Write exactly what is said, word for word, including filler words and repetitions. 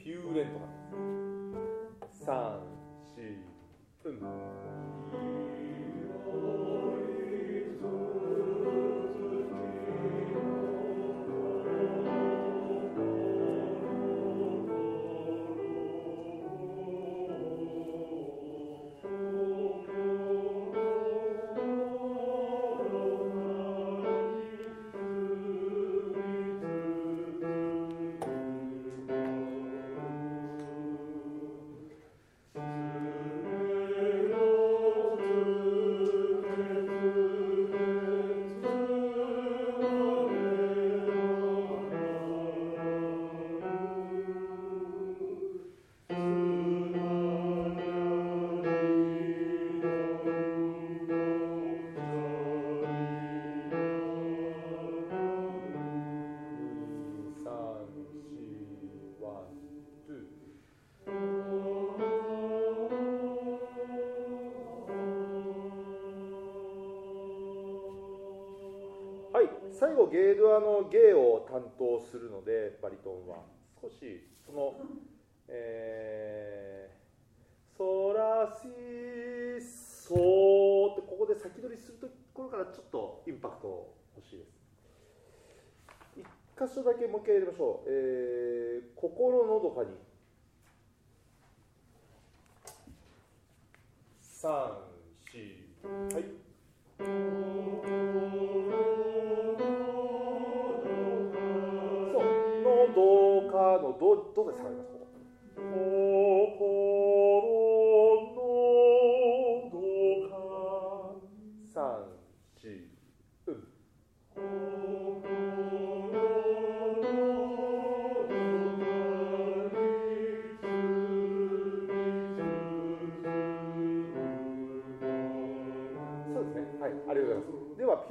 ピューレントなんです。さん、し、うん。はい、最後ゲードアのゲーを担当するのでバリトンは少しその、えー、ソラシソーってここで先取りするところからちょっとインパクト欲しいです。一箇所だけもう一回やりましょう。えー、心のどかにさん、し、はい。どうかのどどうで下がりますか。心のどかさん、し、うん。そうですね。はい、ありがとうございます。では